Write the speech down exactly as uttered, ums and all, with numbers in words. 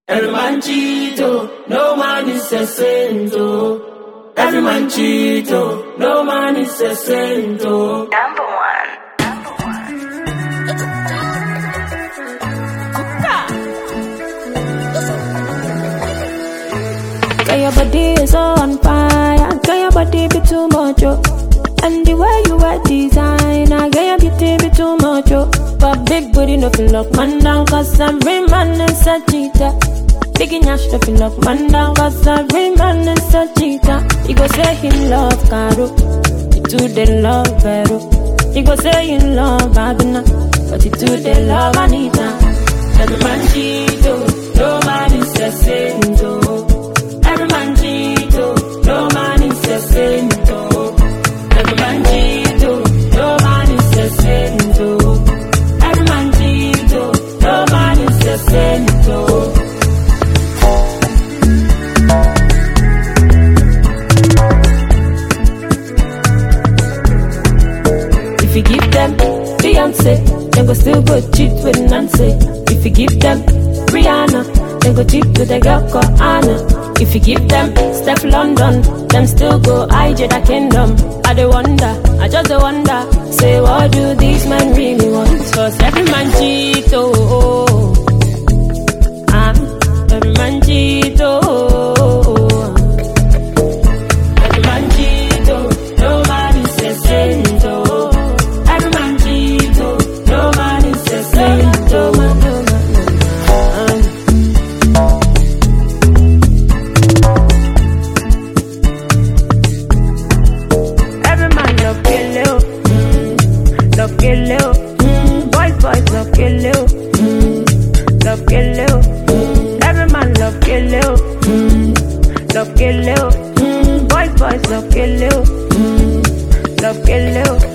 Every man cheat, oh, no man is a saint, oh. Every man cheat, oh, no man is a saint, oh. Number one. Number one. Girl, your body is so on fire. Girl, your body be too much, oh. And the way you wear designer, girl, your beauty be too much, oh. But big booty no feel lock man down, cause every man is a cheater. Big nyash no feel lock man down, cause every man is a cheater. He go say he love Caro, he too they love Vero. He go say he love Babina, but he too they love Anita. Every man cheat, oh, no man is a saint, oh. Every man cheat, oh, no man is a saint, oh. Every man cheat, oh, no man is a saint, oh. Every man cheat, oh, no man is a saint, oh. If you give them Beyonce, then go still go cheat with Nancy. If you give them Rihanna, then go cheat with a girl called Anna. If you give them Steph London, them still go hide the kingdom. I dey wonder, I just dey wonder, say what do these men really want? Cause every man cheat, oh, oh, oh. Ah, every man cheat, oh, oh, oh. Every man cheat, oh, no man is a saint, oh. Every man cheat, oh, no man is a saint, oh. Love kill you, mm. Boys, boys, love kill you, mm. Love kill you, mm. Every man love kill you, mm. Love kill you, mm. Boys, boys, love kill you, mm. Love kill you.